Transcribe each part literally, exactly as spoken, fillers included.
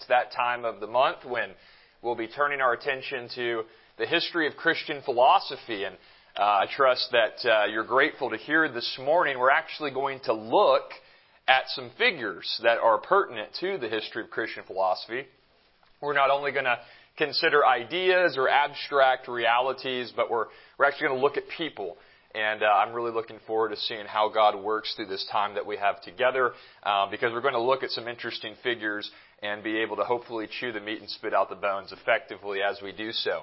It's that time of the month when we'll be turning our attention to the history of Christian philosophy. And uh, I trust that uh, you're grateful to hear this morning we're actually going to look at some figures that are pertinent to the history of Christian philosophy. We're not only going to consider ideas or abstract realities, but we're, we're actually going to look at people. And uh, I'm really looking forward to seeing how God works through this time that we have together, uh, because we're going to look at some interesting figures and be able to hopefully chew the meat and spit out the bones effectively as we do so.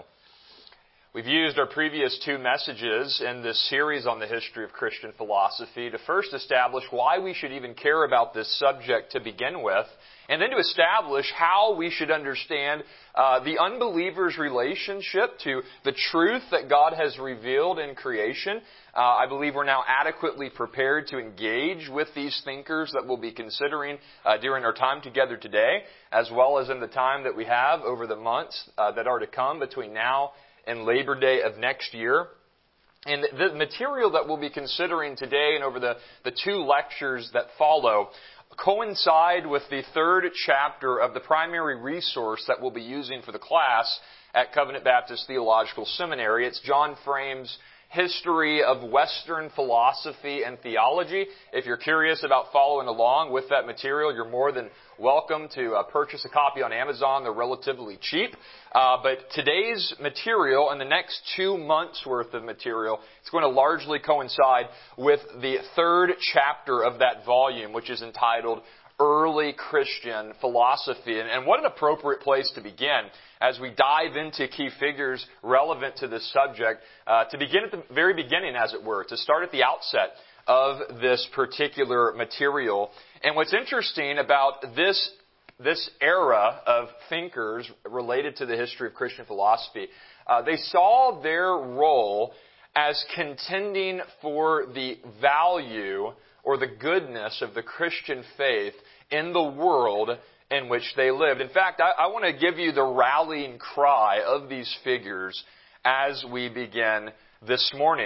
We've used our previous two messages in this series on the history of Christian philosophy to first establish why we should even care about this subject to begin with, and then to establish how we should understand uh, the unbeliever's relationship to the truth that God has revealed in creation. Uh, I believe we're now adequately prepared to engage with these thinkers that we'll be considering uh, during our time together today, as well as in the time that we have over the months uh, that are to come between now and Labor Day of next year. And the material that we'll be considering today and over the, the two lectures that follow coincide with the third chapter of the primary resource that we'll be using for the class at Covenant Baptist Theological Seminary. It's John Frame's History of Western Philosophy and Theology. If you're curious about following along with that material, you're more than welcome to uh, purchase a copy on Amazon. They're relatively cheap. Uh, but today's material and the next two months' worth of material, it's going to largely coincide with the third chapter of that volume, which is entitled Early Christian Philosophy. And, and what an appropriate place to begin as we dive into key figures relevant to this subject, uh, to begin at the very beginning, as it were, to start at the outset of this particular material. And what's interesting about this this era of thinkers related to the history of Christian philosophy, uh, they saw their role as contending for the value or the goodness of the Christian faith in the world in which they lived. In fact, I, I want to give you the rallying cry of these figures as we begin this morning.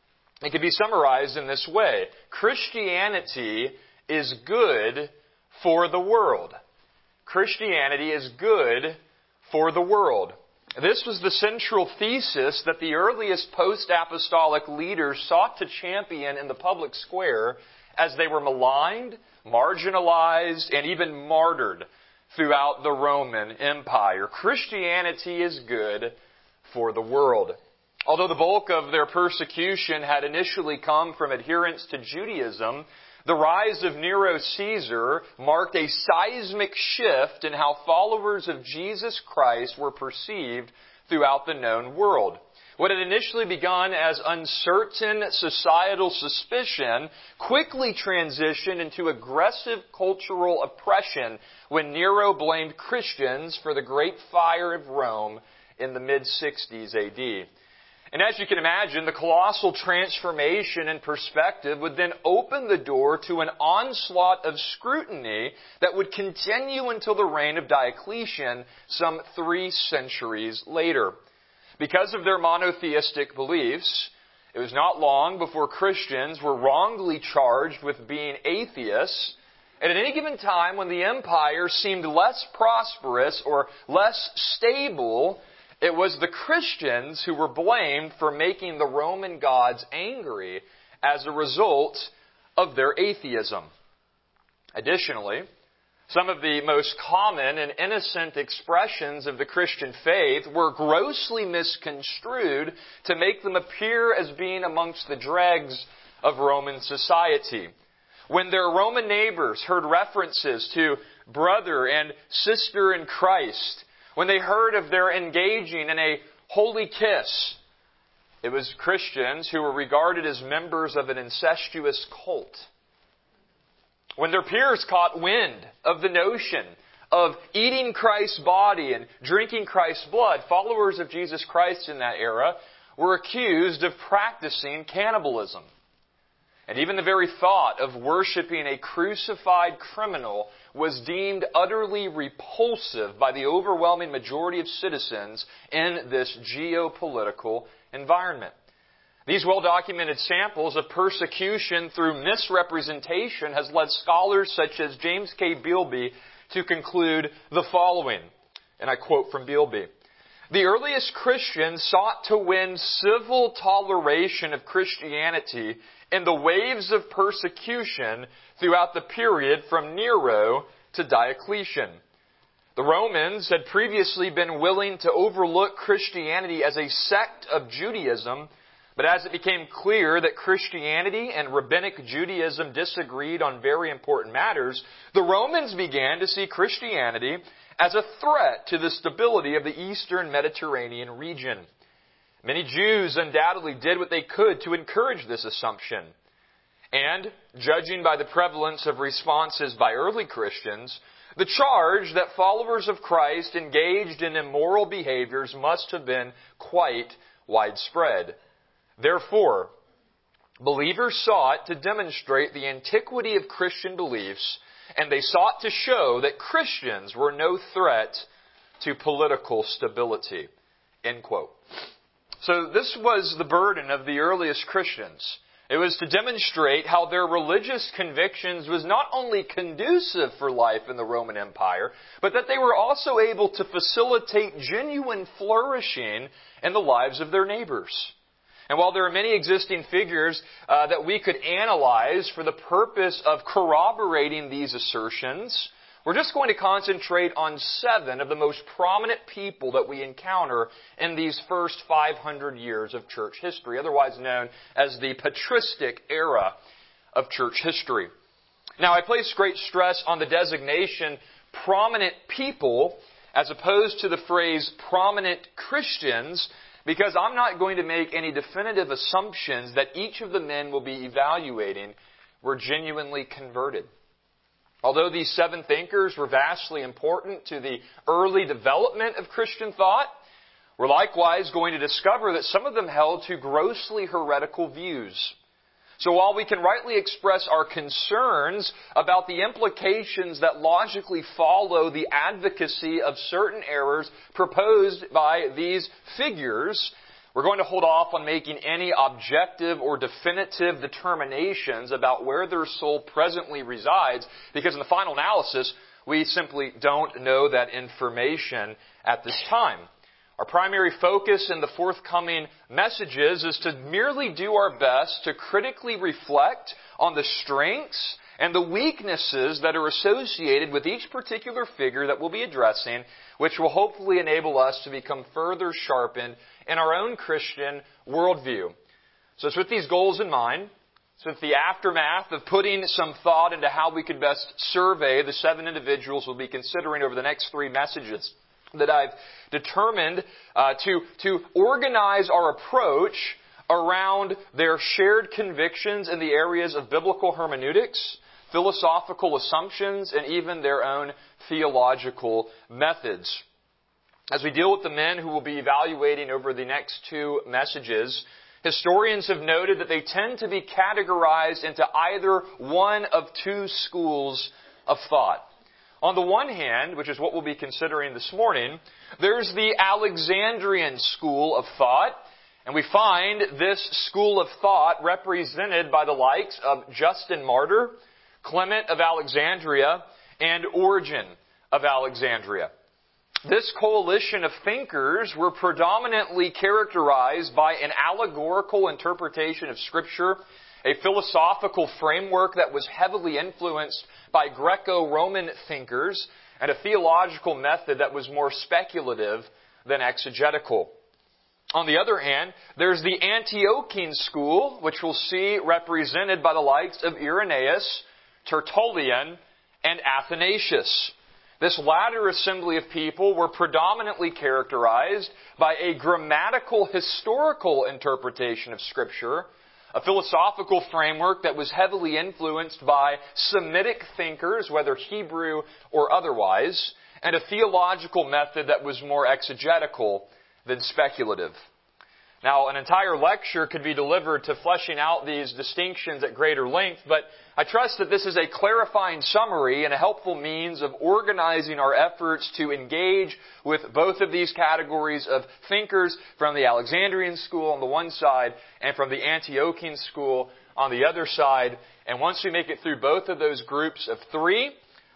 It can be summarized in this way: Christianity is good for the world. Christianity is good for the world. This was the central thesis that the earliest post-apostolic leaders sought to champion in the public square as they were maligned, marginalized, and even martyred throughout the Roman Empire. Christianity is good for the world. Although the bulk of their persecution had initially come from adherents to Judaism, the rise of Nero Caesar marked a seismic shift in how followers of Jesus Christ were perceived throughout the known world. What had initially begun as uncertain societal suspicion quickly transitioned into aggressive cultural oppression when Nero blamed Christians for the Great Fire of Rome in the mid sixties A D. And as you can imagine, the colossal transformation in perspective would then open the door to an onslaught of scrutiny that would continue until the reign of Diocletian some three centuries later. Because of their monotheistic beliefs, it was not long before Christians were wrongly charged with being atheists. And at any given time when the empire seemed less prosperous or less stable, it was the Christians who were blamed for making the Roman gods angry as a result of their atheism. Additionally, some of the most common and innocent expressions of the Christian faith were grossly misconstrued to make them appear as being amongst the dregs of Roman society. When their Roman neighbors heard references to brother and sister in Christ, when they heard of their engaging in a holy kiss, it was Christians who were regarded as members of an incestuous cult. When their peers caught wind of the notion of eating Christ's body and drinking Christ's blood, followers of Jesus Christ in that era were accused of practicing cannibalism. And even the very thought of worshiping a crucified criminal was deemed utterly repulsive by the overwhelming majority of citizens in this geopolitical environment. These well-documented samples of persecution through misrepresentation has led scholars such as James K. Bilby to conclude the following, and I quote from Beilby. The earliest Christians sought to win civil toleration of Christianity in the waves of persecution throughout the period from Nero to Diocletian. The Romans had previously been willing to overlook Christianity as a sect of Judaism, but as it became clear that Christianity and Rabbinic Judaism disagreed on very important matters, the Romans began to see Christianity as a threat to the stability of the Eastern Mediterranean region. Many Jews undoubtedly did what they could to encourage this assumption. And, judging by the prevalence of responses by early Christians, the charge that followers of Christ engaged in immoral behaviors must have been quite widespread. Therefore, believers sought to demonstrate the antiquity of Christian beliefs, and they sought to show that Christians were no threat to political stability. End quote. So this was the burden of the earliest Christians. It was to demonstrate how their religious convictions was not only conducive for life in the Roman Empire, but that they were also able to facilitate genuine flourishing in the lives of their neighbors. And while there are many existing figures uh, that we could analyze for the purpose of corroborating these assertions, we're just going to concentrate on seven of the most prominent people that we encounter in these first five hundred years of church history, otherwise known as the patristic era of church history. Now, I place great stress on the designation prominent people as opposed to the phrase prominent Christians, because I'm not going to make any definitive assumptions that each of the men we'll be evaluating were genuinely converted. Although these seven thinkers were vastly important to the early development of Christian thought, we're likewise going to discover that some of them held to grossly heretical views. So while we can rightly express our concerns about the implications that logically follow the advocacy of certain errors proposed by these figures, we're going to hold off on making any objective or definitive determinations about where their soul presently resides, because in the final analysis, we simply don't know that information at this time. Our primary focus in the forthcoming messages is to merely do our best to critically reflect on the strengths and the weaknesses that are associated with each particular figure that we'll be addressing, which will hopefully enable us to become further sharpened in our own Christian worldview. So it's with these goals in mind, so with the aftermath of putting some thought into how we could best survey the seven individuals we'll be considering over the next three messages, that I've determined uh, to, to organize our approach around their shared convictions in the areas of biblical hermeneutics, philosophical assumptions, and even their own theological methods. As we deal with the men who we'll be evaluating over the next two messages, historians have noted that they tend to be categorized into either one of two schools of thought. On the one hand, which is what we'll be considering this morning, there's the Alexandrian school of thought, and we find this school of thought represented by the likes of Justin Martyr, Clement of Alexandria, and Origen of Alexandria. This coalition of thinkers were predominantly characterized by an allegorical interpretation of Scripture, a philosophical framework that was heavily influenced by Greco-Roman thinkers, and a theological method that was more speculative than exegetical. On the other hand, there's the Antiochian school, which we'll see represented by the likes of Irenaeus, Tertullian, and Athanasius. This latter assembly of people were predominantly characterized by a grammatical historical interpretation of Scripture, a philosophical framework that was heavily influenced by Semitic thinkers, whether Hebrew or otherwise, and a theological method that was more exegetical than speculative. Now, an entire lecture could be delivered to fleshing out these distinctions at greater length, but I trust that this is a clarifying summary and a helpful means of organizing our efforts to engage with both of these categories of thinkers from the Alexandrian school on the one side and from the Antiochian school on the other side. And once we make it through both of those groups of three,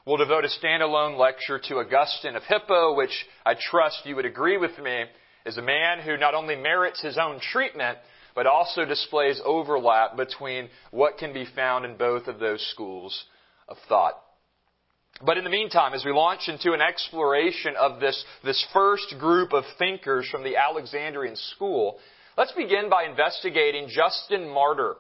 We'll devote a standalone lecture to Augustine of Hippo, which I trust you would agree with me is a man who not only merits his own treatment, but also displays overlap between what can be found in both of those schools of thought. But in the meantime, as we launch into an exploration of this, this first group of thinkers from the Alexandrian school, let's begin by investigating Justin Martyr.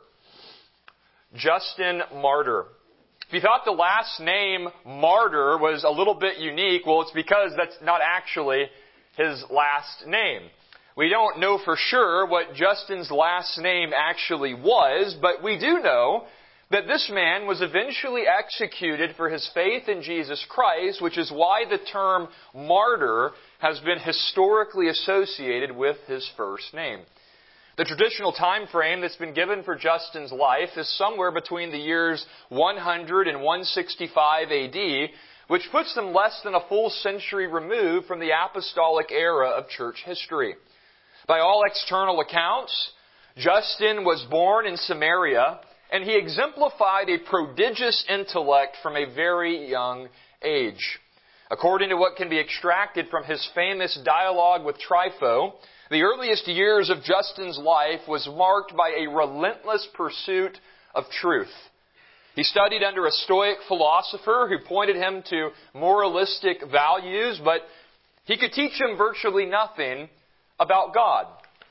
Justin Martyr. If you thought the last name Martyr was a little bit unique, well, it's because that's not actually his last name. We don't know for sure what Justin's last name actually was, but we do know that this man was eventually executed for his faith in Jesus Christ, which is why the term martyr has been historically associated with his first name. The traditional time frame that's been given for Justin's life is somewhere between the years one hundred and one sixty-five A D, which puts them less than a full century removed from the apostolic era of church history. By all external accounts, Justin was born in Samaria, and he exemplified a prodigious intellect from a very young age. According to what can be extracted from his famous dialogue with Trypho, the earliest years of Justin's life was marked by a relentless pursuit of truth. He studied under a Stoic philosopher who pointed him to moralistic values, but he could teach him virtually nothing about God.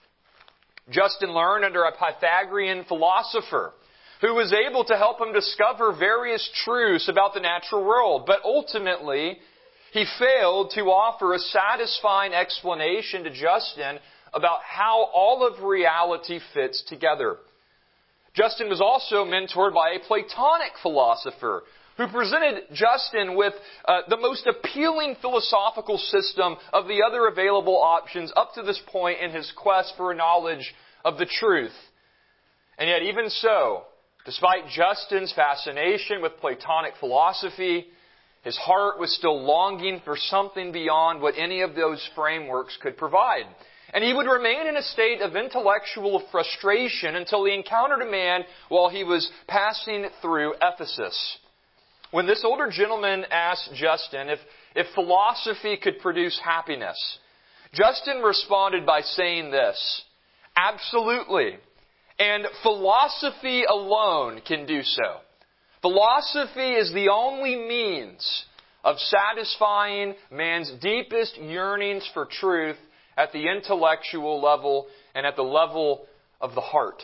Justin learned under a Pythagorean philosopher who was able to help him discover various truths about the natural world, but ultimately he failed to offer a satisfying explanation to Justin about how all of reality fits together. Justin was also mentored by a Platonic philosopher who presented Justin with uh, the most appealing philosophical system of the other available options up to this point in his quest for a knowledge of the truth. And yet even so, despite Justin's fascination with Platonic philosophy, his heart was still longing for something beyond what any of those frameworks could provide. And he would remain in a state of intellectual frustration until he encountered a man while he was passing through Ephesus. When this older gentleman asked Justin if, if philosophy could produce happiness, Justin responded by saying this, "Absolutely. And philosophy alone can do so. Philosophy is the only means of satisfying man's deepest yearnings for truth at the intellectual level and at the level of the heart."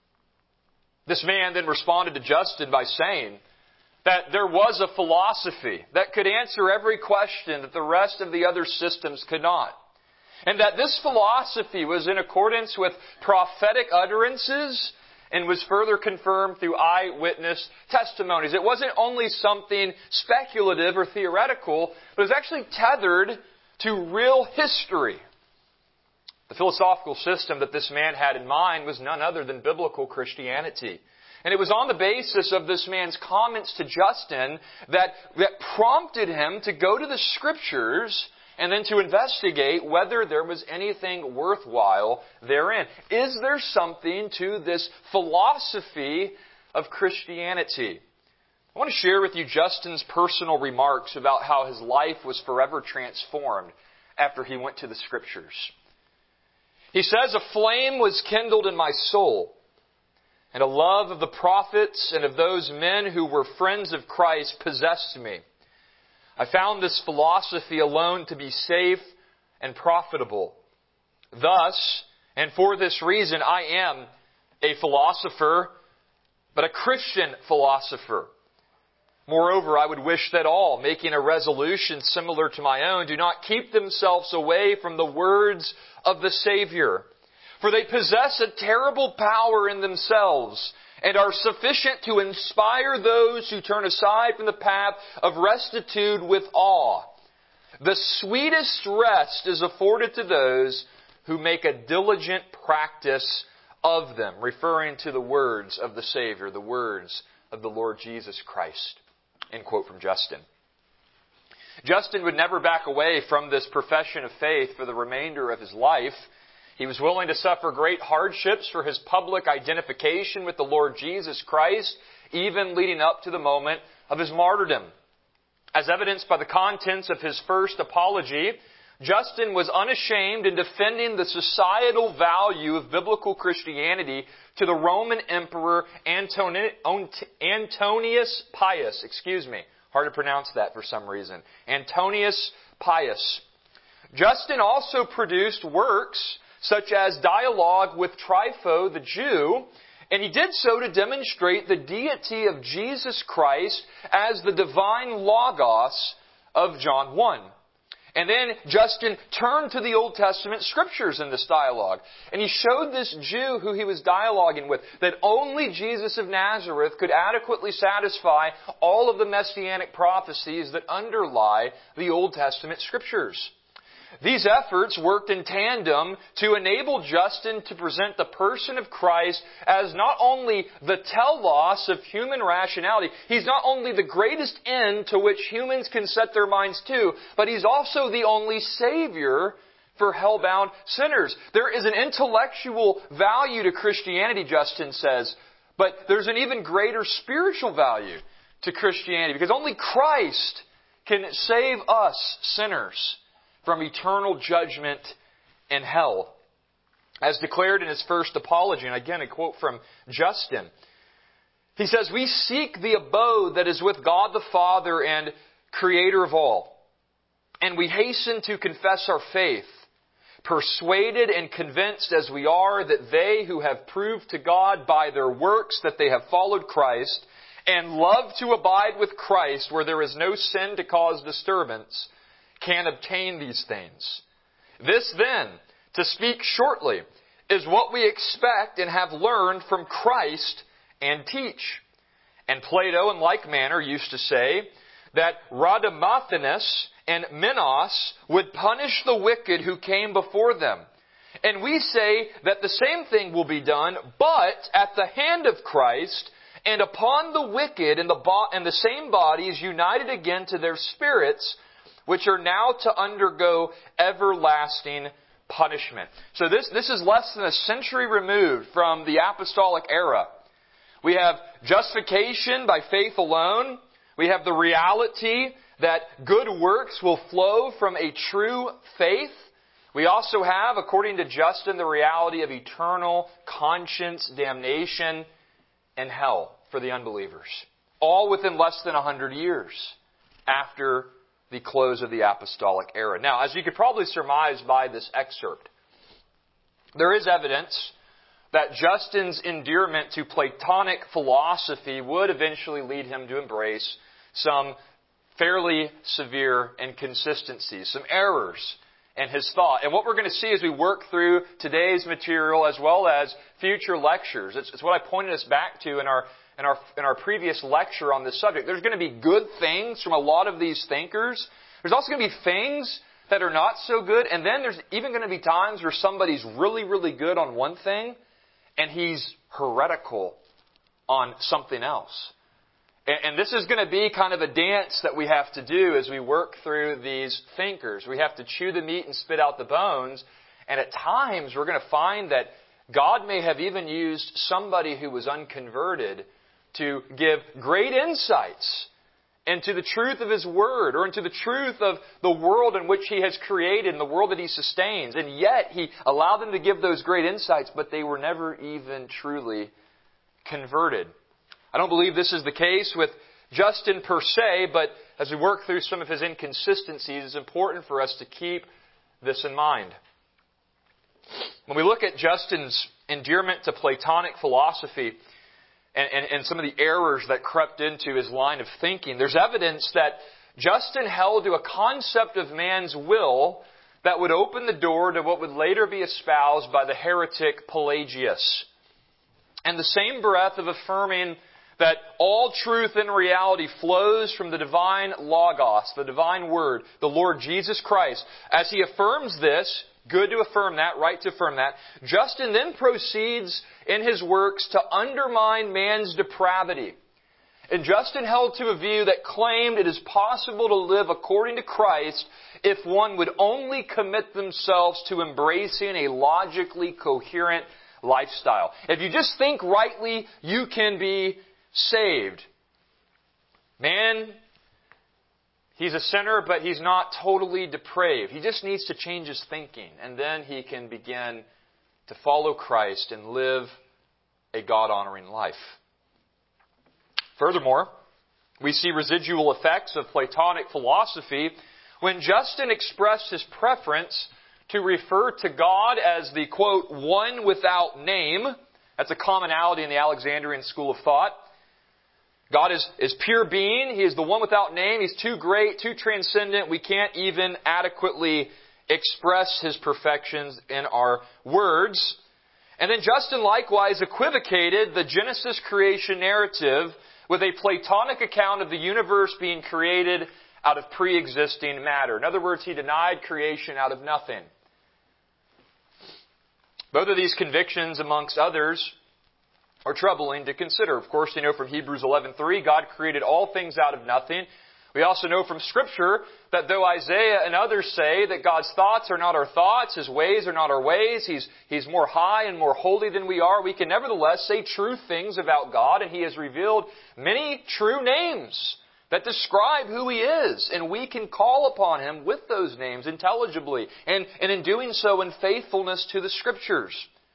This man then responded to Justin by saying that there was a philosophy that could answer every question that the rest of the other systems could not. And that this philosophy was in accordance with prophetic utterances and was further confirmed through eyewitness testimonies. It wasn't only something speculative or theoretical, but it was actually tethered to real history. The philosophical system that this man had in mind was none other than biblical Christianity. And it was on the basis of this man's comments to Justin that, that prompted him to go to the Scriptures and then to investigate whether there was anything worthwhile therein. Is there something to this philosophy of Christianity? I want to share with you Justin's personal remarks about how his life was forever transformed after he went to the Scriptures. He says, "A flame was kindled in my soul, and a love of the prophets and of those men who were friends of Christ possessed me. I found this philosophy alone to be safe and profitable. Thus, and for this reason, I am a philosopher, but a Christian philosopher. Moreover, I would wish that all, making a resolution similar to my own, do not keep themselves away from the words of the Savior. For they possess a terrible power in themselves and are sufficient to inspire those who turn aside from the path of rectitude with awe. The sweetest rest is afforded to those who make a diligent practice of them," referring to the words of the Savior, the words of the Lord Jesus Christ. End quote from Justin. Justin would never back away from this profession of faith for the remainder of his life. He was willing to suffer great hardships for his public identification with the Lord Jesus Christ, even leading up to the moment of his martyrdom. As evidenced by the contents of his first apology, Justin was unashamed in defending the societal value of biblical Christianity to the Roman Emperor Antoni- Antonius Pius. Excuse me. Hard to pronounce that for some reason. Antonius Pius. Justin also produced works such as Dialogue with Trypho the Jew, and he did so to demonstrate the deity of Jesus Christ as the divine Logos of John one. And then Justin turned to the Old Testament Scriptures in this dialogue. And he showed this Jew who he was dialoguing with that only Jesus of Nazareth could adequately satisfy all of the messianic prophecies that underlie the Old Testament Scriptures. These efforts worked in tandem to enable Justin to present the person of Christ as not only the telos of human rationality, He's not only the greatest end to which humans can set their minds to, but He's also the only Savior for hell-bound sinners. There is an intellectual value to Christianity, Justin says, but there's an even greater spiritual value to Christianity, because only Christ can save us sinners from eternal judgment in hell. As declared in his first apology, and again a quote from Justin, he says, "We seek the abode that is with God the Father and Creator of all, and we hasten to confess our faith, persuaded and convinced as we are that they who have proved to God by their works that they have followed Christ, and love to abide with Christ where there is no sin to cause disturbance, can obtain these things. This then, to speak shortly, is what we expect and have learned from Christ and teach." And Plato, in like manner, used to say that Rhadamanthus and Minos would punish the wicked who came before them. And we say that the same thing will be done, but at the hand of Christ, and upon the wicked and the, bo- and the same bodies united again to their spirits, which are now to undergo everlasting punishment. So this, this is less than a century removed from the apostolic era. We have justification by faith alone. We have the reality that good works will flow from a true faith. We also have, according to Justin, the reality of eternal conscience, damnation, and hell for the unbelievers. All within less than a hundred years after the close of the apostolic era. Now, as you could probably surmise by this excerpt, there is evidence that Justin's endearment to Platonic philosophy would eventually lead him to embrace some fairly severe inconsistencies, some errors in his thought. And what we're going to see as we work through today's material as well as future lectures, it's, it's what I pointed us back to in our In our, in our previous lecture on this subject. There's going to be good things from a lot of these thinkers. There's also going to be things that are not so good. And then there's even going to be times where somebody's really, really good on one thing and he's heretical on something else. And, and this is going to be kind of a dance that we have to do as we work through these thinkers. We have to chew the meat and spit out the bones. And at times we're going to find that God may have even used somebody who was unconverted to give great insights into the truth of His Word or into the truth of the world in which He has created and the world that He sustains. And yet He allowed them to give those great insights, but they were never even truly converted. I don't believe this is the case with Justin per se, but as we work through some of his inconsistencies, it's important for us to keep this in mind. When we look at Justin's endearment to Platonic philosophy and, and, and some of the errors that crept into his line of thinking, there's evidence that Justin held to a concept of man's will that would open the door to what would later be espoused by the heretic Pelagius. And the same breath of affirming that all truth in reality flows from the divine Logos, the divine Word, the Lord Jesus Christ. As he affirms this, good to affirm that, right to affirm that, Justin then proceeds in his works to undermine man's depravity. And Justin held to a view that claimed it is possible to live according to Christ if one would only commit themselves to embracing a logically coherent lifestyle. If you just think rightly, you can be saved. Man He's a sinner, but he's not totally depraved. He just needs to change his thinking, and then he can begin to follow Christ and live a God-honoring life. Furthermore, we see residual effects of Platonic philosophy when Justin expressed his preference to refer to God as the, quote, one without name. That's a commonality in the Alexandrian school of thought. God is, is pure being. He is the one without name. He's too great, too transcendent. We can't even adequately express His perfections in our words. And then Justin likewise equivocated the Genesis creation narrative with a Platonic account of the universe being created out of pre-existing matter. In other words, he denied creation out of nothing. Both of these convictions, amongst others, are troubling to consider. Of course, you know from Hebrews eleven three, God created all things out of nothing. We also know from Scripture that though Isaiah and others say that God's thoughts are not our thoughts, His ways are not our ways, He's, He's more high and more holy than we are, we can nevertheless say true things about God, and He has revealed many true names that describe who He is, and we can call upon Him with those names intelligibly, and, and in doing so in faithfulness to the Scriptures.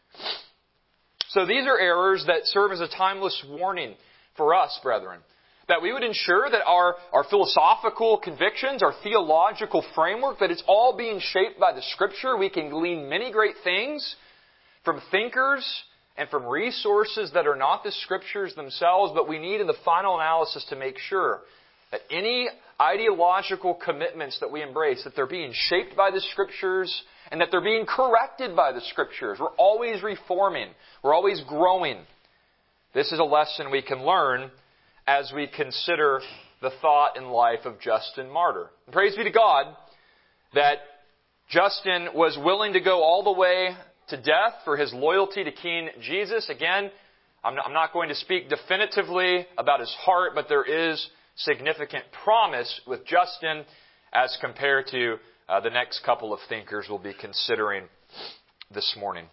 So these are errors that serve as a timeless warning for us, brethren, that we would ensure that our, our philosophical convictions, our theological framework, that it's all being shaped by the Scripture. We can glean many great things from thinkers and from resources that are not the Scriptures themselves, but we need in the final analysis to make sure that any ideological commitments that we embrace, that they're being shaped by the Scriptures and that they're being corrected by the Scriptures. We're always reforming. We're always growing. This is a lesson we can learn as we consider the thought and life of Justin Martyr. And praise be to God that Justin was willing to go all the way to death for his loyalty to King Jesus. Again, I'm not, I'm not going to speak definitively about his heart, but there is significant promise with Justin as compared to uh, the next couple of thinkers we'll be considering this morning.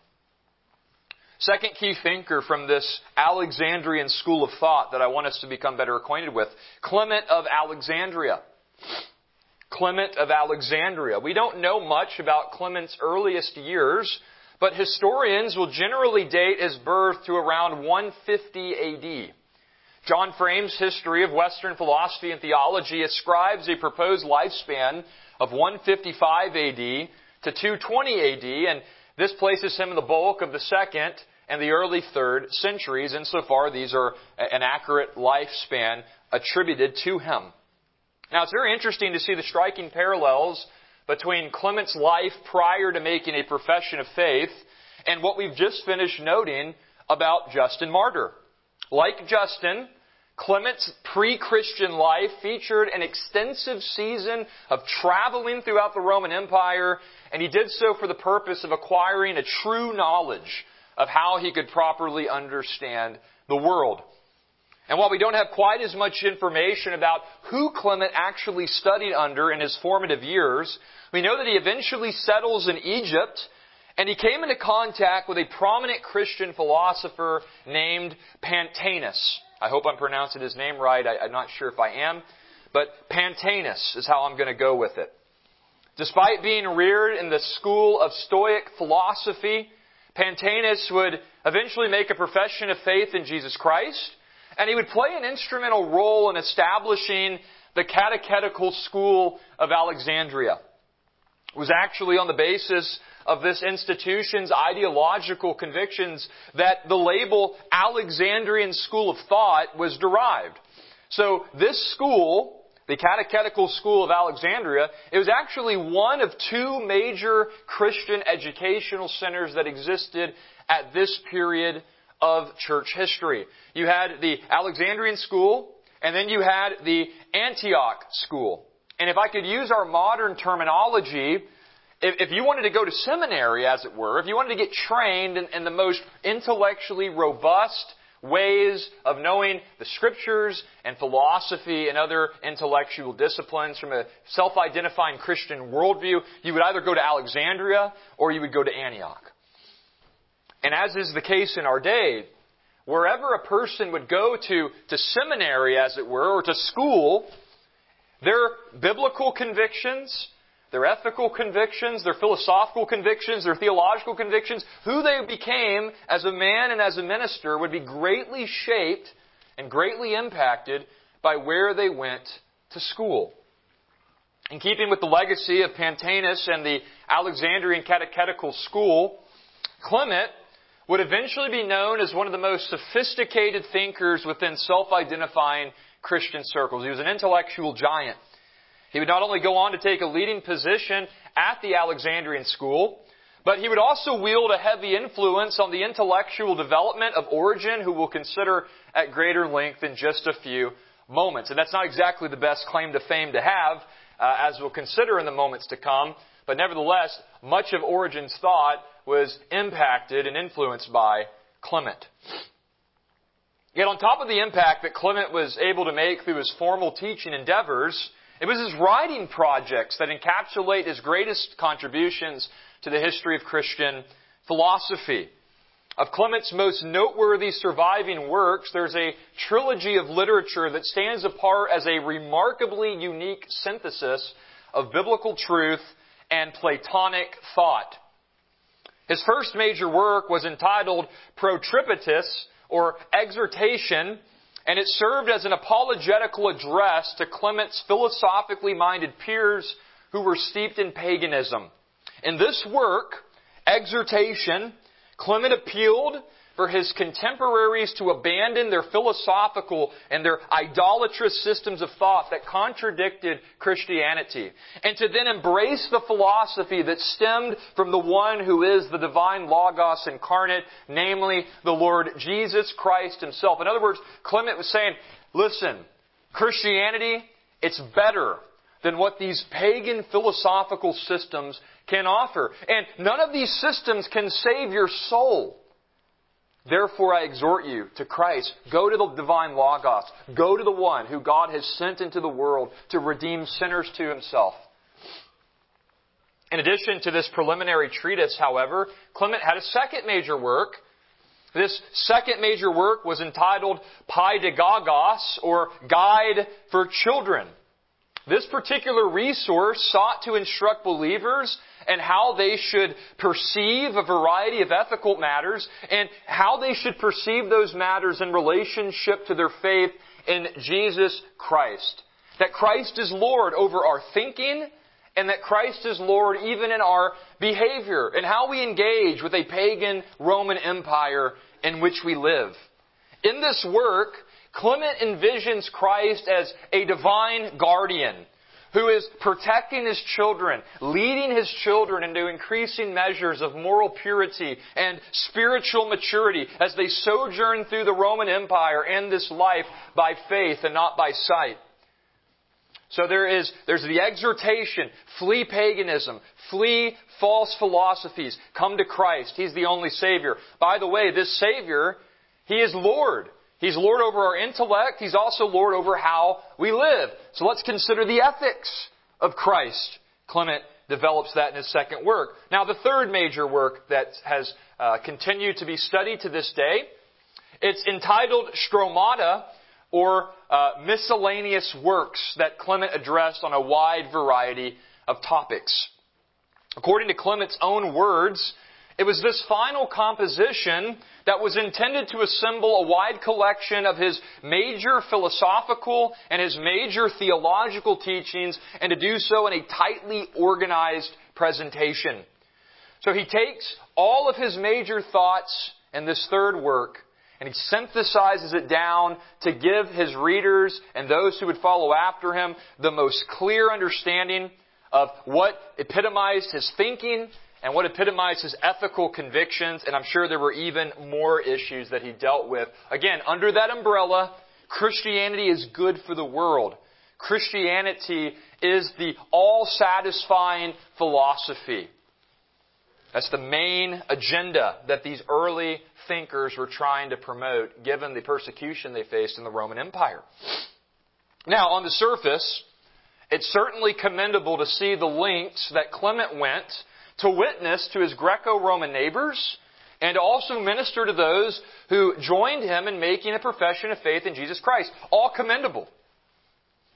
Second key thinker from this Alexandrian school of thought that I want us to become better acquainted with, Clement of Alexandria. Clement of Alexandria. We don't know much about Clement's earliest years, but historians will generally date his birth to around one fifty A D. John Frame's History of Western Philosophy and Theology ascribes a proposed lifespan of one fifty-five A D to two twenty A D, and this places him in the bulk of the second and the early third centuries. Insofar, these are an accurate lifespan attributed to him. Now, it's very interesting to see the striking parallels between Clement's life prior to making a profession of faith and what we've just finished noting about Justin Martyr. Like Justin, Clement's pre-Christian life featured an extensive season of traveling throughout the Roman Empire, and he did so for the purpose of acquiring a true knowledge of how he could properly understand the world. And while we don't have quite as much information about who Clement actually studied under in his formative years, we know that he eventually settles in Egypt, and he came into contact with a prominent Christian philosopher named Pantaenus. I hope I'm pronouncing his name right. I, I'm not sure if I am. But Pantaenus is how I'm going to go with it. Despite being reared in the school of Stoic philosophy, Pantaenus would eventually make a profession of faith in Jesus Christ, and he would play an instrumental role in establishing the catechetical school of Alexandria. It was actually on the basis of this institution's ideological convictions that the label Alexandrian School of Thought was derived. So this school, the Catechetical School of Alexandria, it was actually one of two major Christian educational centers that existed at this period of church history. You had the Alexandrian School, and then you had the Antioch School. And if I could use our modern terminology, if you wanted to go to seminary, as it were, if you wanted to get trained in, in the most intellectually robust ways of knowing the Scriptures and philosophy and other intellectual disciplines from a self-identifying Christian worldview, you would either go to Alexandria or you would go to Antioch. And as is the case in our day, wherever a person would go to, to seminary, as it were, or to school, Their biblical convictions, their ethical convictions, their philosophical convictions, their theological convictions, who they became as a man and as a minister would be greatly shaped and greatly impacted by where they went to school. In keeping with the legacy of Pantaenus and the Alexandrian Catechetical School, Clement would eventually be known as one of the most sophisticated thinkers within self-identifying Christian circles. He was an intellectual giant. He would not only go on to take a leading position at the Alexandrian school, but he would also wield a heavy influence on the intellectual development of Origen, who we'll consider at greater length in just a few moments. And that's not exactly the best claim to fame to have, uh, as we'll consider in the moments to come. But nevertheless, much of Origen's thought was impacted and influenced by Clement. Yet on top of the impact that Clement was able to make through his formal teaching endeavors, it was his writing projects that encapsulate his greatest contributions to the history of Christian philosophy. Of Clement's most noteworthy surviving works, there's a trilogy of literature that stands apart as a remarkably unique synthesis of biblical truth and Platonic thought. His first major work was entitled Protripatus, or Exhortation, and it served as an apologetical address to Clement's philosophically minded peers who were steeped in paganism. In this work, Exhortation, Clement appealed for his contemporaries to abandon their philosophical and their idolatrous systems of thought that contradicted Christianity, and to then embrace the philosophy that stemmed from the one who is the divine Logos incarnate, namely the Lord Jesus Christ Himself. In other words, Clement was saying, listen, Christianity, it's better than what these pagan philosophical systems can offer. And none of these systems can save your soul. Therefore, I exhort you to Christ. Go to the divine Logos. Go to the one who God has sent into the world to redeem sinners to Himself. In addition to this preliminary treatise, however, Clement had a second major work. This second major work was entitled Paidagogos, or Guide for Children. This particular resource sought to instruct believers and how they should perceive a variety of ethical matters and how they should perceive those matters in relationship to their faith in Jesus Christ. That Christ is Lord over our thinking and that Christ is Lord even in our behavior and how we engage with a pagan Roman Empire in which we live. In this work, Clement envisions Christ as a divine guardian who is protecting His children, leading His children into increasing measures of moral purity and spiritual maturity as they sojourn through the Roman Empire and this life by faith and not by sight. So there is, there's the exhortation, flee paganism, flee false philosophies, come to Christ. He's the only Savior. By the way, this Savior, He is Lord. He's Lord over our intellect. He's also Lord over how we live. So let's consider the ethics of Christ. Clement develops that in his second work. Now, the third major work that has uh, continued to be studied to this day, it's entitled Stromata, or uh, miscellaneous works that Clement addressed on a wide variety of topics. According to Clement's own words, it was this final composition that was intended to assemble a wide collection of his major philosophical and his major theological teachings, and to do so in a tightly organized presentation. So he takes all of his major thoughts in this third work, and he synthesizes it down to give his readers and those who would follow after him the most clear understanding of what epitomized his thinking and what epitomized his ethical convictions. And I'm sure there were even more issues that he dealt with. Again, under that umbrella, Christianity is good for the world. Christianity is the all-satisfying philosophy. That's the main agenda that these early thinkers were trying to promote, given the persecution they faced in the Roman Empire. Now, on the surface, it's certainly commendable to see the lengths that Clement went to witness to his Greco-Roman neighbors and to also minister to those who joined him in making a profession of faith in Jesus Christ. All commendable.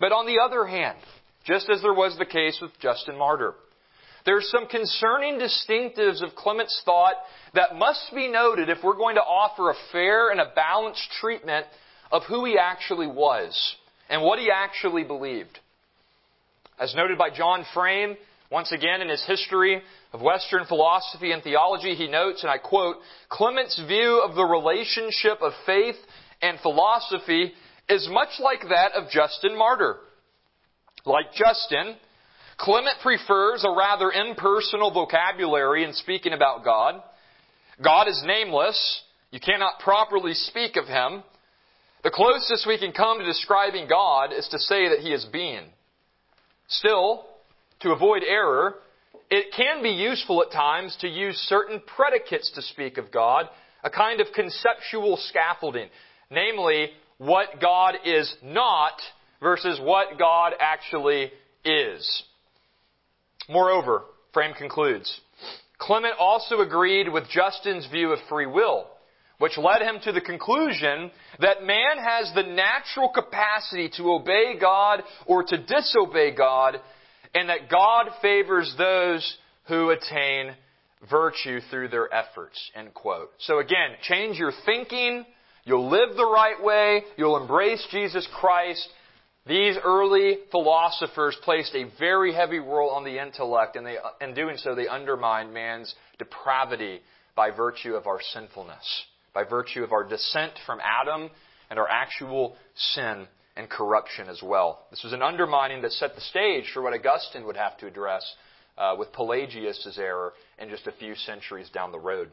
But on the other hand, just as there was the case with Justin Martyr, there are some concerning distinctives of Clement's thought that must be noted if we're going to offer a fair and a balanced treatment of who he actually was and what he actually believed. As noted by John Frame, once again in his History of Western Philosophy and Theology, he notes, and I quote, "Clement's view of the relationship of faith and philosophy is much like that of Justin Martyr. Like Justin, Clement prefers a rather impersonal vocabulary in speaking about God. God is nameless. You cannot properly speak of Him. The closest we can come to describing God is to say that He is being. Still, to avoid error, it can be useful at times to use certain predicates to speak of God, a kind of conceptual scaffolding, namely, what God is not versus what God actually is." Moreover, Frame concludes, Clement also agreed with Justin's view of free will, which led him to the conclusion that man has the natural capacity to obey God or to disobey God, and that God favors those who attain virtue through their efforts. End quote. So again, change your thinking. You'll live the right way. You'll embrace Jesus Christ. These early philosophers placed a very heavy role on the intellect, and they, in doing so, they undermined man's depravity by virtue of our sinfulness, by virtue of our descent from Adam and our actual sin and corruption as well. This was an undermining that set the stage for what Augustine would have to address uh, with Pelagius' error in just a few centuries down the road.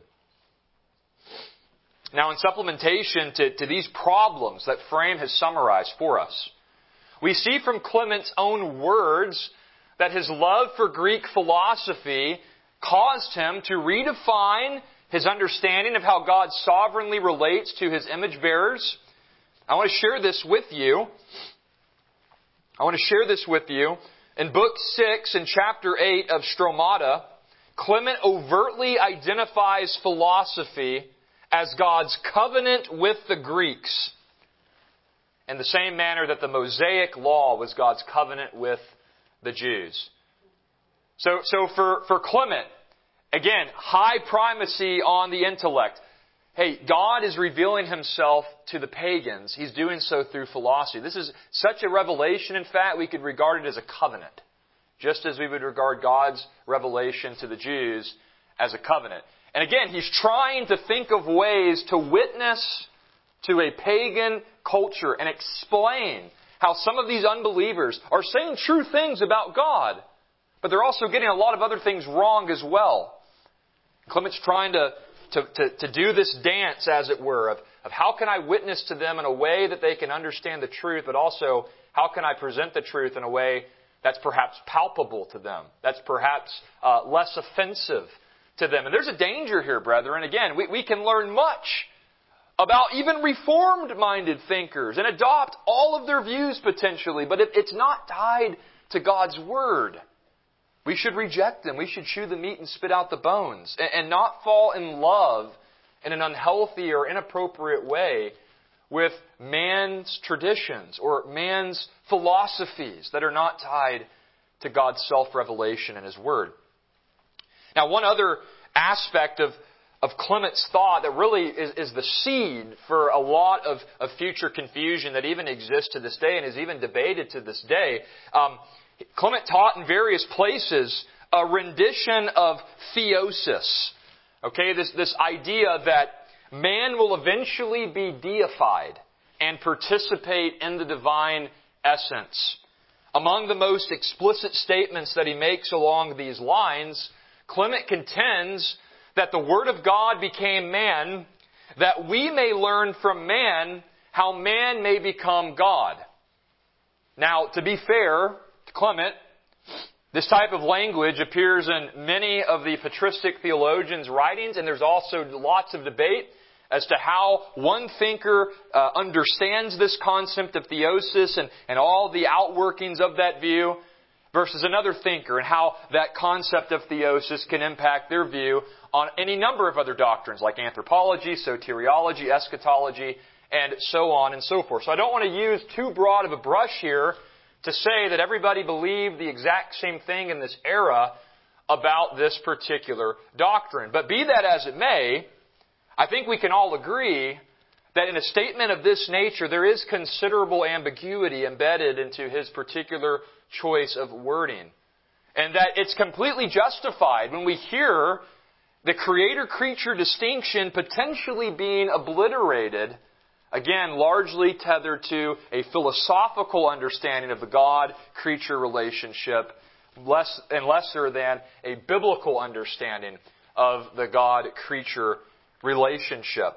Now, in supplementation to, to these problems that Frame has summarized for us, we see from Clement's own words that his love for Greek philosophy caused him to redefine his understanding of how God sovereignly relates to His image bearers. I want to share this with you. I want to share this with you. In Book six and Chapter eight of Stromata, Clement overtly identifies philosophy as God's covenant with the Greeks, in the same manner that the Mosaic Law was God's covenant with the Jews. So, so for, for Clement, again, high primacy on the intellect. Hey, God is revealing Himself to the pagans. He's doing so through philosophy. This is such a revelation, in fact, we could regard it as a covenant, just as we would regard God's revelation to the Jews as a covenant. And again, he's trying to think of ways to witness to a pagan culture and explain how some of these unbelievers are saying true things about God, but they're also getting a lot of other things wrong as well. Clement's trying to, to, to, to do this dance, as it were, of, of how can I witness to them in a way that they can understand the truth, but also how can I present the truth in a way that's perhaps palpable to them, that's perhaps uh, less offensive to them. And there's a danger here, brethren. Again, we, we can learn much about even Reformed-minded thinkers and adopt all of their views potentially, but if it's not tied to God's Word, we should reject them. We should chew the meat and spit out the bones, and, and not fall in love in an unhealthy or inappropriate way with man's traditions or man's philosophies that are not tied to God's self-revelation and His Word. Now, one other aspect of of Clement's thought that really is, is the seed for a lot of, of future confusion that even exists to this day and is even debated to this day. Um, Clement taught in various places a rendition of theosis. Okay, this, this idea that man will eventually be deified and participate in the divine essence. Among the most explicit statements that he makes along these lines, Clement contends that the Word of God became man, that we may learn from man how man may become God. Now, to be fair to Clement, this type of language appears in many of the patristic theologians' writings, and there's also lots of debate as to how one thinker uh, understands this concept of theosis and, and all the outworkings of that view, versus another thinker, and how that concept of theosis can impact their view on any number of other doctrines like anthropology, soteriology, eschatology, and so on and so forth. So I don't want to use too broad of a brush here to say that everybody believed the exact same thing in this era about this particular doctrine. But be that as it may, I think we can all agree that in a statement of this nature, there is considerable ambiguity embedded into his particular choice of wording. And that it's completely justified when we hear the creator-creature distinction potentially being obliterated, again, largely tethered to a philosophical understanding of the God-creature relationship, less and lesser than a biblical understanding of the God-creature relationship.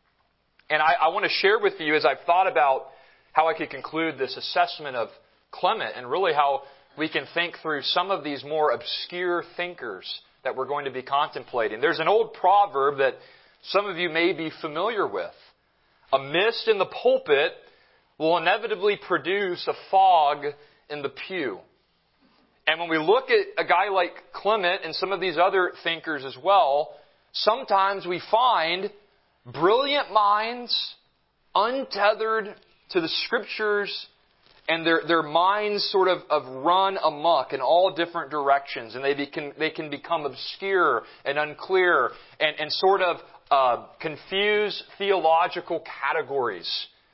And I, I want to share with you, as I've thought about how I could conclude this assessment of Clement, and really how we can think through some of these more obscure thinkers that we're going to be contemplating. There's an old proverb that some of you may be familiar with. A mist in the pulpit will inevitably produce a fog in the pew. And when we look at a guy like Clement and some of these other thinkers as well, sometimes we find brilliant minds, untethered to the Scriptures, and their their minds sort of, of run amok in all different directions, and they can they can become obscure and unclear and, and sort of uh, confuse theological categories.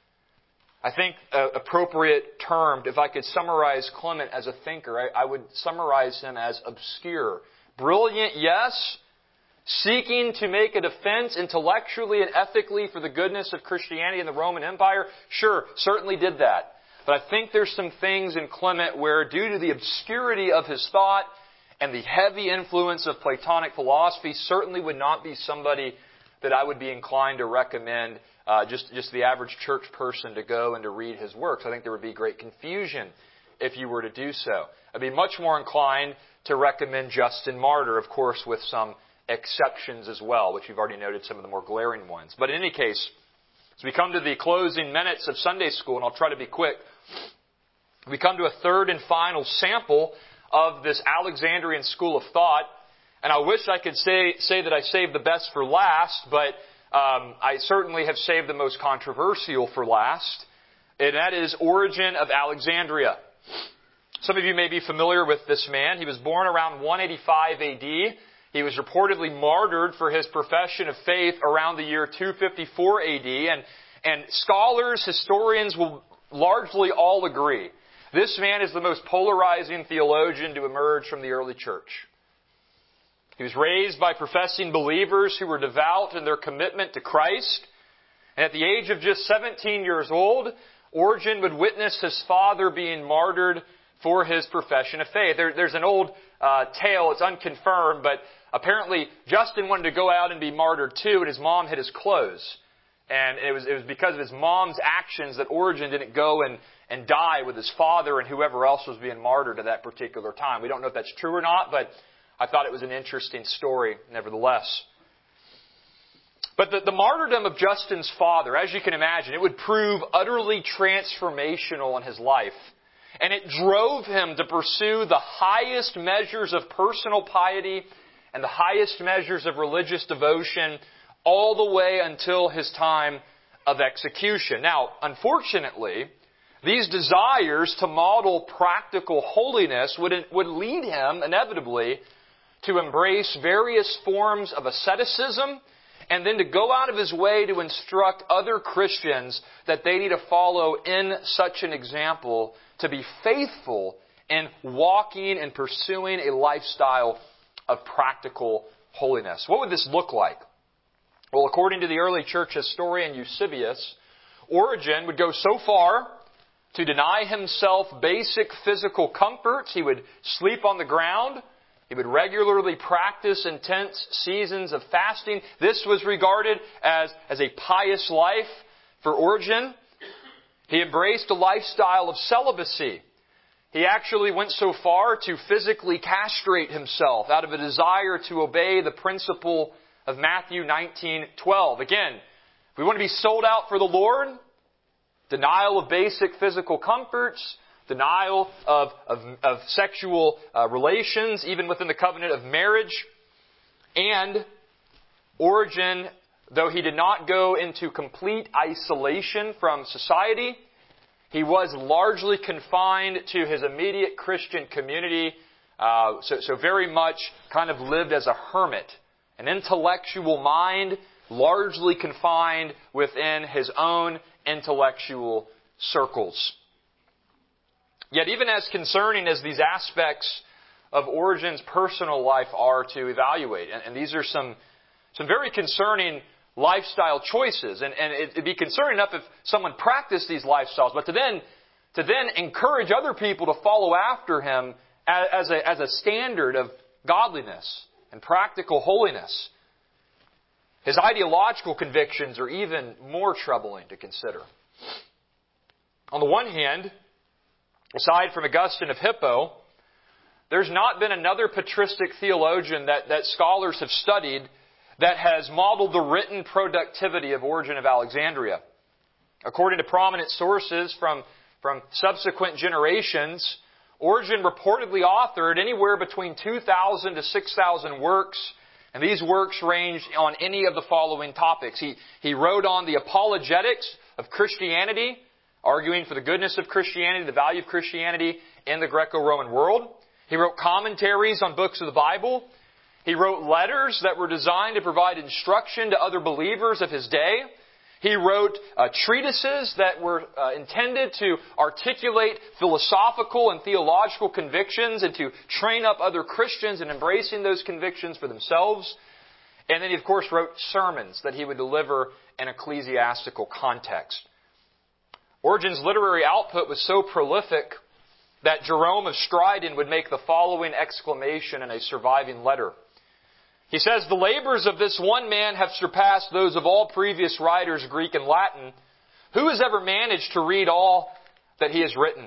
I think an appropriate term, if I could summarize Clement as a thinker, I, I would summarize him as obscure. Brilliant, yes. Seeking to make a defense intellectually and ethically for the goodness of Christianity and the Roman Empire, sure, certainly did that. But I think there's some things in Clement where, due to the obscurity of his thought and the heavy influence of Platonic philosophy, certainly would not be somebody that I would be inclined to recommend uh, just, just the average church person to go and to read his works. I think there would be great confusion if you were to do so. I'd be much more inclined to recommend Justin Martyr, of course, with some exceptions as well, which we've already noted some of the more glaring ones. But in any case, as we come to the closing minutes of Sunday school, and I'll try to be quick, we come to a third and final sample of this Alexandrian school of thought. And I wish I could say, say that I saved the best for last, but um, I certainly have saved the most controversial for last. And that is Origen of Alexandria. Some of you may be familiar with this man. He was born around one eighty-five A D. He was reportedly martyred for his profession of faith around the year two fifty-four A D. And, and scholars, historians will largely all agree. This man is the most polarizing theologian to emerge from the early church. He was raised by professing believers who were devout in their commitment to Christ. And at the age of just seventeen years old, Origen would witness his father being martyred for his profession of faith. There, there's an old uh, tale, it's unconfirmed, but apparently Justin wanted to go out and be martyred too, and his mom hid his clothes. And it was, it was because of his mom's actions that Origen didn't go and, and die with his father and whoever else was being martyred at that particular time. We don't know if that's true or not, but I thought it was an interesting story nevertheless. But the, the martyrdom of Justin's father, as you can imagine, it would prove utterly transformational in his life. And it drove him to pursue the highest measures of personal piety and the highest measures of religious devotion all the way until his time of execution. Now, unfortunately, these desires to model practical holiness would, would lead him, inevitably, to embrace various forms of asceticism and then to go out of his way to instruct other Christians that they need to follow in such an example to be faithful in walking and pursuing a lifestyle of practical holiness. What would this look like? Well, according to the early church historian Eusebius, Origen would go so far to deny himself basic physical comforts. He would sleep on the ground. He would regularly practice intense seasons of fasting. This was regarded as, as a pious life for Origen. He embraced a lifestyle of celibacy. He actually went so far to physically castrate himself out of a desire to obey the principle of Matthew nineteen twelve. Again, if we want to be sold out for the Lord, denial of basic physical comforts, denial of, of, of sexual uh, relations, even within the covenant of marriage. And Origen, though he did not go into complete isolation from society, He was largely confined to his immediate Christian community, uh, so, so very much kind of lived as a hermit, an intellectual mind largely confined within his own intellectual circles. Yet even as concerning as these aspects of Origen's personal life are to evaluate, and, and these are some, some very concerning lifestyle choices, and, and it'd be concerning enough if someone practiced these lifestyles, but to then, to then encourage other people to follow after him as, as, a, as a standard of godliness and practical holiness. His ideological convictions are even more troubling to consider. On the one hand, aside from Augustine of Hippo, there's not been another patristic theologian that, that scholars have studied that has modeled the written productivity of Origen of Alexandria. According to prominent sources from, from subsequent generations, Origen reportedly authored anywhere between two thousand to six thousand works, and these works ranged on any of the following topics. He, he wrote on the apologetics of Christianity, arguing for the goodness of Christianity, the value of Christianity in the Greco-Roman world. He wrote commentaries on books of the Bible. He wrote letters that were designed to provide instruction to other believers of his day. He wrote uh, treatises that were uh, intended to articulate philosophical and theological convictions and to train up other Christians in embracing those convictions for themselves. And then he, of course, wrote sermons that he would deliver in ecclesiastical context. Origen's literary output was so prolific that Jerome of Stridon would make the following exclamation in a surviving letter. He says, "The labors of this one man have surpassed those of all previous writers, Greek and Latin. Who has ever managed to read all that he has written?"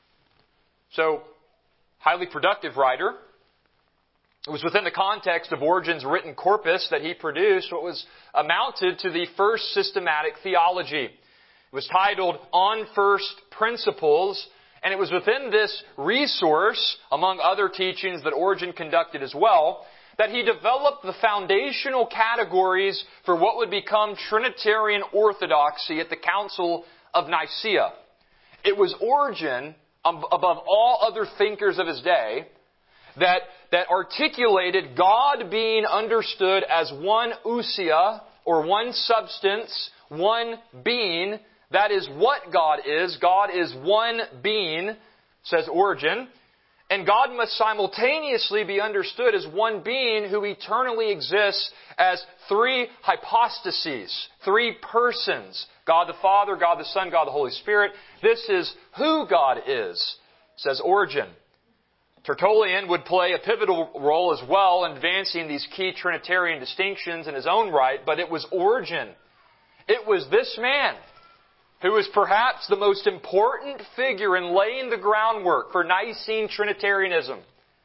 So, highly productive writer. It was within the context of Origen's written corpus that he produced what was amounted to the first systematic theology. It was titled On First Principles, and it was within this resource, among other teachings that Origen conducted as well, that he developed the foundational categories for what would become Trinitarian orthodoxy at the Council of Nicaea. It was Origen, above all other thinkers of his day, that, that articulated God being understood as one ousia, or one substance, one being. That is what God is. God is one being, says Origen. And God must simultaneously be understood as one being who eternally exists as three hypostases, three persons. God the Father, God the Son, God the Holy Spirit. This is who God is, says Origen. Tertullian would play a pivotal role as well in advancing these key Trinitarian distinctions in his own right, but it was Origen. It was this man who was perhaps the most important figure in laying the groundwork for Nicene Trinitarianism.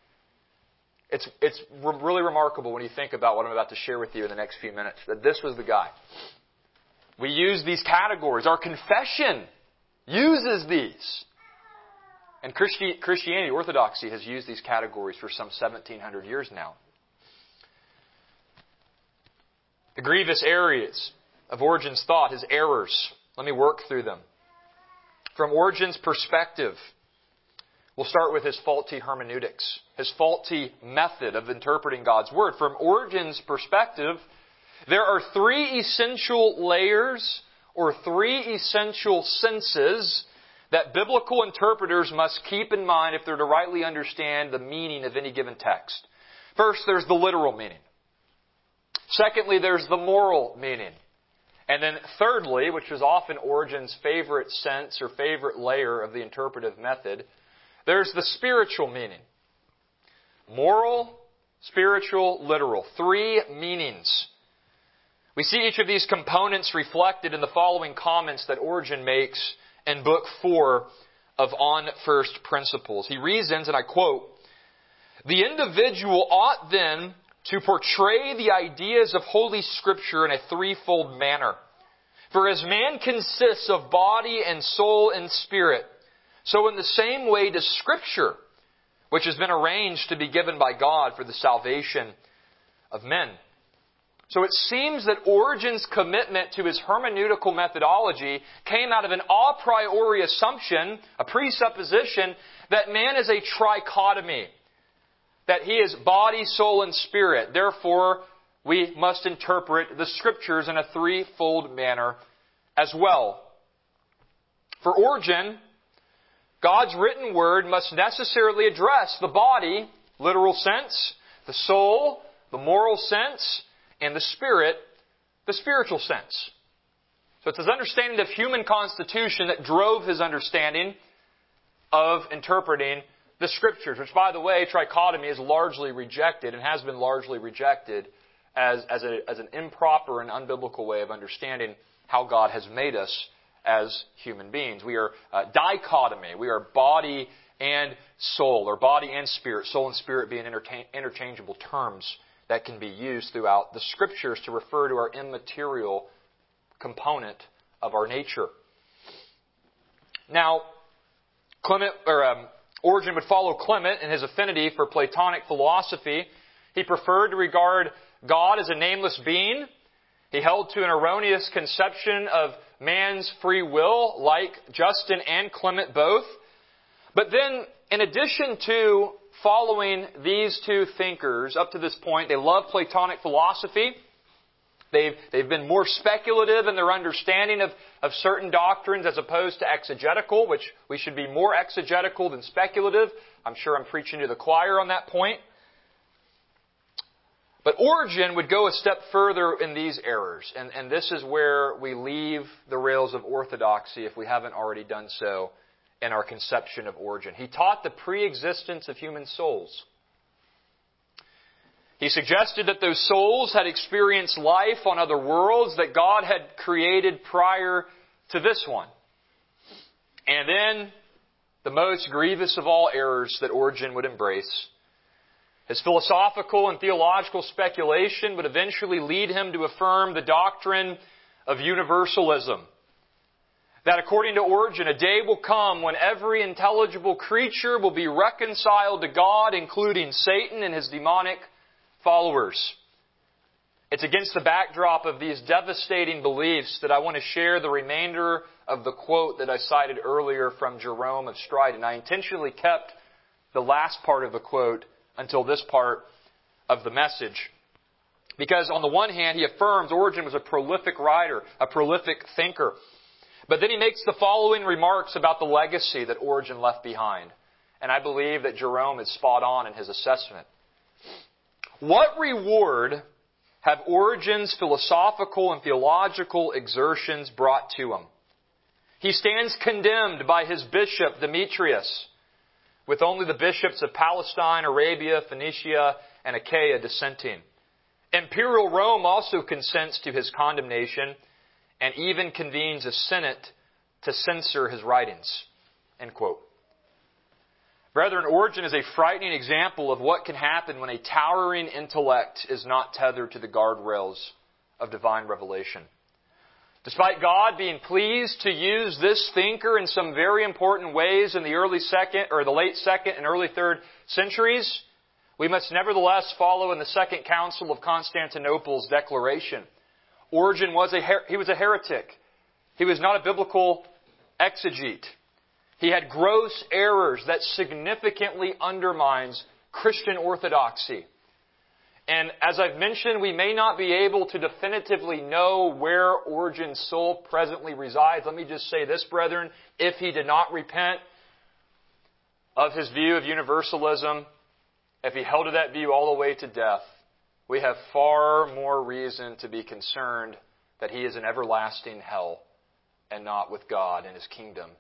It's, it's really remarkable when you think about what I'm about to share with you in the next few minutes, that this was the guy. We use these categories. Our confession uses these. And Christi- Christianity, Orthodoxy, has used these categories for some seventeen hundred years now. The grievous areas of Origen's thought, his errors. Let me work through them. From Origen's perspective, we'll start with his faulty hermeneutics, his faulty method of interpreting God's Word. From Origen's perspective, there are three essential layers or three essential senses that biblical interpreters must keep in mind if they're to rightly understand the meaning of any given text. First, there's the literal meaning. Secondly, there's the moral meaning. And then thirdly, which is often Origen's favorite sense or favorite layer of the interpretive method, there's the spiritual meaning. Moral, spiritual, literal. Three meanings. We see each of these components reflected in the following comments that Origen makes in Book four of On First Principles. He reasons, and I quote, "The individual ought then to portray the ideas of Holy Scripture in a threefold manner. For as man consists of body and soul and spirit, so in the same way does Scripture, which has been arranged to be given by God for the salvation of men." So it seems that Origen's commitment to his hermeneutical methodology came out of an a priori assumption, a presupposition, that man is a trichotomy, that he is body, soul, and spirit. Therefore, we must interpret the Scriptures in a threefold manner as well. For Origen, God's written Word must necessarily address the body, literal sense, the soul, the moral sense, and the spirit, the spiritual sense. So it's his understanding of human constitution that drove his understanding of interpreting the Scriptures, which, by the way, trichotomy is largely rejected and has been largely rejected as, as, a, as an improper and unbiblical way of understanding how God has made us as human beings. We are uh, dichotomy. We are body and soul, or body and spirit, soul and spirit being interta- interchangeable terms that can be used throughout the Scriptures to refer to our immaterial component of our nature. Now, Clement, or um, Origen would follow Clement in his affinity for Platonic philosophy. He preferred to regard God as a nameless being. He held to an erroneous conception of man's free will, like Justin and Clement both. But then, in addition to following these two thinkers up to this point, they love Platonic philosophy. They've, they've been more speculative in their understanding of, of certain doctrines as opposed to exegetical, which we should be more exegetical than speculative. I'm sure I'm preaching to the choir on that point. But Origen would go a step further in these errors, and, and this is where we leave the rails of orthodoxy if we haven't already done so in our conception of Origen. He taught the pre-existence of human souls. He suggested that those souls had experienced life on other worlds that God had created prior to this one. And then, the most grievous of all errors that Origen would embrace, his philosophical and theological speculation would eventually lead him to affirm the doctrine of universalism. That according to Origen, a day will come when every intelligible creature will be reconciled to God, including Satan and his demonic followers. It's against the backdrop of these devastating beliefs that I want to share the remainder of the quote that I cited earlier from Jerome of Stridon. I intentionally kept the last part of the quote until this part of the message. Because on the one hand, he affirms Origen was a prolific writer, a prolific thinker. But then he makes the following remarks about the legacy that Origen left behind. And I believe that Jerome is spot on in his assessment. What reward have Origen's philosophical and theological exertions brought to him? He stands condemned by his bishop, Demetrius, with only the bishops of Palestine, Arabia, Phoenicia, and Achaia dissenting. Imperial Rome also consents to his condemnation and even convenes a senate to censor his writings. End quote. Brethren, Origen is a frightening example of what can happen when a towering intellect is not tethered to the guardrails of divine revelation. Despite God being pleased to use this thinker in some very important ways in the early second or the late second and early third centuries, we must nevertheless follow in the Second Council of Constantinople's declaration. Origen was a her- he was a heretic. He was not a biblical exegete. He had gross errors that significantly undermines Christian orthodoxy. And as I've mentioned, we may not be able to definitively know where Origen's soul presently resides. Let me just say this, brethren. If he did not repent of his view of universalism, if he held to that view all the way to death, we have far more reason to be concerned that he is in everlasting hell and not with God in His kingdom.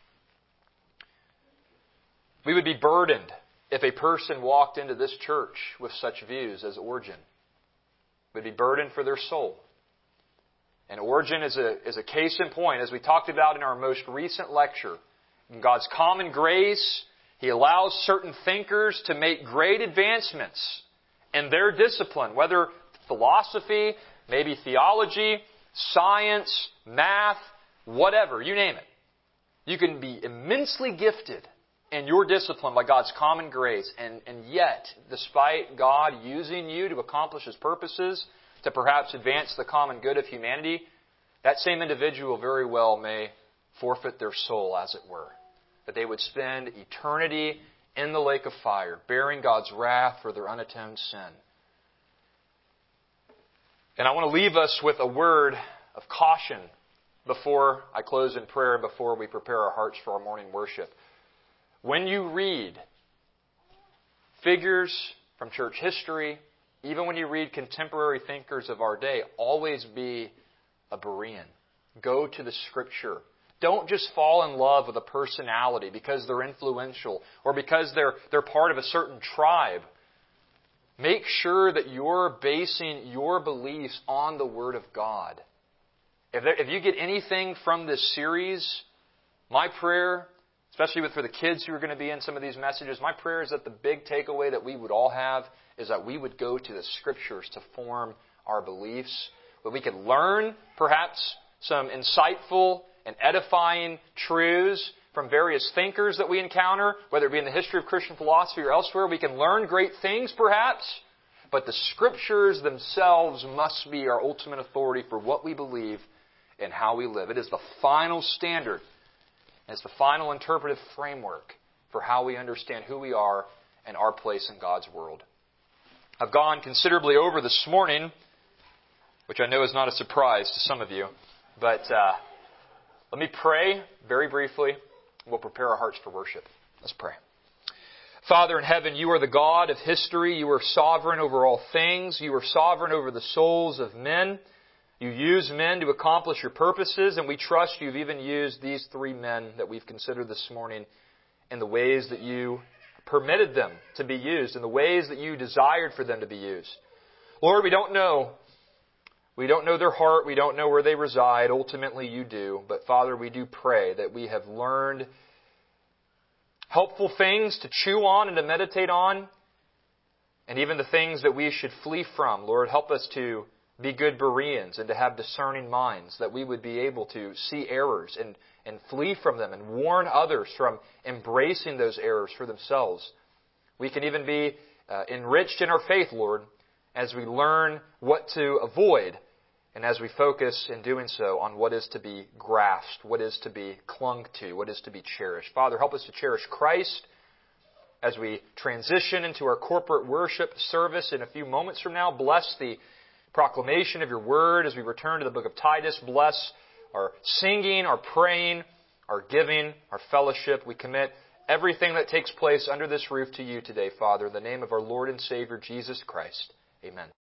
We would be burdened if a person walked into this church with such views as Origen. We'd be burdened for their soul. And Origen is a, is a case in point, as we talked about in our most recent lecture. In God's common grace, He allows certain thinkers to make great advancements in their discipline, whether philosophy, maybe theology, science, math, whatever, you name it. You can be immensely gifted in your discipline by God's common grace, and, and yet, despite God using you to accomplish His purposes, to perhaps advance the common good of humanity, that same individual very well may forfeit their soul, as it were. That they would spend eternity in the lake of fire, bearing God's wrath for their unatoned sin. And I want to leave us with a word of caution before I close in prayer and before we prepare our hearts for our morning worship. When you read figures from church history, even when you read contemporary thinkers of our day, always be a Berean. Go to the Scripture. Don't just fall in love with a personality because they're influential or because they're, they're part of a certain tribe. Make sure that you're basing your beliefs on the Word of God. If, there, if you get anything from this series, my prayer, especially with, for the kids who are going to be in some of these messages, my prayer is that the big takeaway that we would all have is that we would go to the Scriptures to form our beliefs. That we could learn, perhaps, some insightful and edifying truths from various thinkers that we encounter, whether it be in the history of Christian philosophy or elsewhere. We can learn great things, perhaps, but the Scriptures themselves must be our ultimate authority for what we believe and how we live. It is the final standard. It's the final interpretive framework for how we understand who we are and our place in God's world. I've gone considerably over this morning, which I know is not a surprise to some of you, but uh, let me pray very briefly. We'll prepare our hearts for worship. Let's pray. Father in heaven, You are the God of history. You are sovereign over all things. You are sovereign over the souls of men. You use men to accomplish Your purposes, and we trust You've even used these three men that we've considered this morning in the ways that You permitted them to be used, in the ways that You desired for them to be used. Lord, we don't know. We don't know their heart. We don't know where they reside. Ultimately, You do. But Father, we do pray that we have learned helpful things to chew on and to meditate on, and even the things that we should flee from. Lord, help us to be good Bereans and to have discerning minds, that we would be able to see errors and, and flee from them and warn others from embracing those errors for themselves. We can even be uh, enriched in our faith, Lord, as we learn what to avoid and as we focus in doing so on what is to be grasped, what is to be clung to, what is to be cherished. Father, help us to cherish Christ as we transition into our corporate worship service in a few moments from now. Bless the proclamation of Your Word as we return to the book of Titus. Bless our singing, our praying, our giving, our fellowship. We commit everything that takes place under this roof to You today, Father, in the name of our Lord and Savior, Jesus Christ. Amen.